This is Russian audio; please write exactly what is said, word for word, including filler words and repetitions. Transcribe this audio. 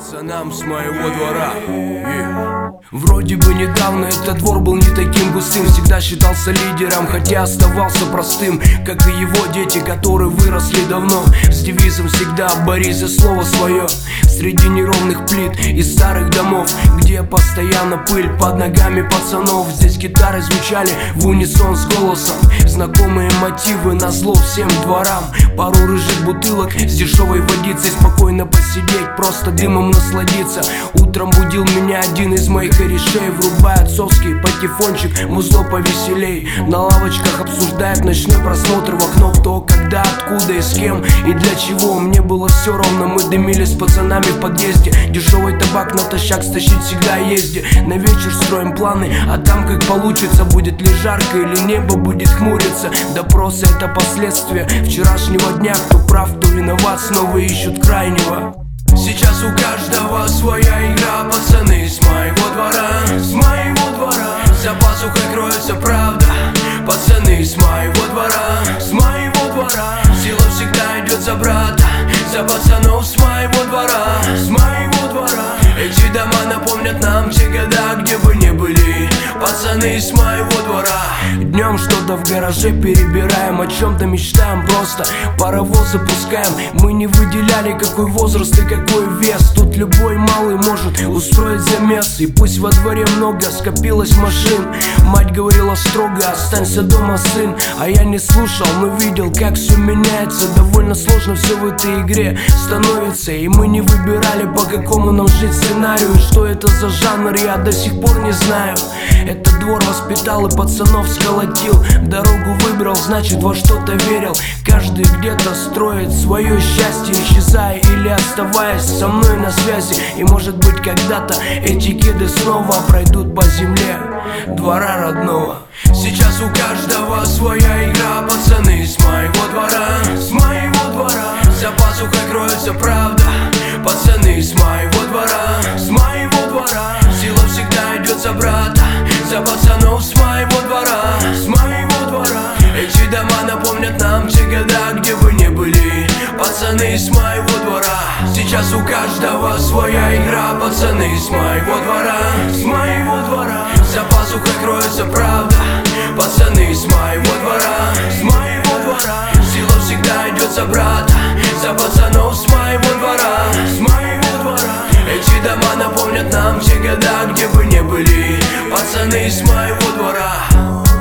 пацанам с моего двора. Yeah. Вроде бы недавно этот двор был не таким густым, всегда считался лидером, хотя оставался простым, как и его дети, которые выросли давно, с девизом всегда борись за слово свое. Среди неровных плит и старых домов, где постоянно пыль под ногами пацанов, здесь гитары звучали в унисон с голосом, знакомые мотивы назло всем дворам. Пару рыжих бутылок с дешевой водицей, спокойно посидеть, просто дымом насладиться. Утром будил меня один из моих корешей, врубая отцовский патефончик, музло повеселей. На лавочках обсуждает ночной просмотр в окно, кто, когда, откуда и с кем и для чего. Мне было все равно, мы дымили с пацанами в подъезде. Дешевый табак натощак стащить всегда езди. На вечер строим планы, а там как получится. Будет ли жарко или небо будет хмуриться. Допросы — это последствия вчерашнего дня. Кто прав, кто виноват, снова ищут крайнего. Сейчас у каждого своя игра, пацаны с моего двора, с моего двора. За пазухой кроется правда, пацаны с моего двора, с моего двора. Сила всегда идет за брата, за пацанов с моего двора, с моего двора. Эти дома напомнят нам те года, где бы не были пацаны с моего двора. Днем что-то в гараже перебираем, о чем-то мечтаем, просто паровоз запускаем. Мы не выделяли, какой возраст и какой вес. Тут любой малый может устроить замес. И пусть во дворе много скопилось машин, мать говорила строго: останься дома, сын. А я не слушал, но видел, как все меняется. Довольно сложно все в этой игре становится. И мы не выбирали, по какому нам жить сценарию. Что это за жанр, я до сих пор не знаю. Этот двор воспитал и пацанов сколотил. Дорогу выбрал, значит во что-то верил. Каждый где-то строит свое счастье, исчезая или оставаясь со мной на связи. И может быть когда-то эти кеды снова пройдут по земле двора родного. Сейчас у каждого своя игра, пацаны с моего двора, с моего двора. За пазухой кроется правда, пацаны с моего двора, с моего двора. Сила всегда идет за брата, за пацанов с моего двора, с моего двора. Эти дома напомнят нам те года, где бы не были пацаны с моего двора. Сейчас у каждого своя игра, пацаны с моего двора, с моего двора. За пазухой кроется правда, пацаны с моего двора, с моего двора. Сила всегда идет за брата, за пацанов с моего двора, с моего двора. Эти дома напомнят нам те года, где бы не были пацаны с моего двора.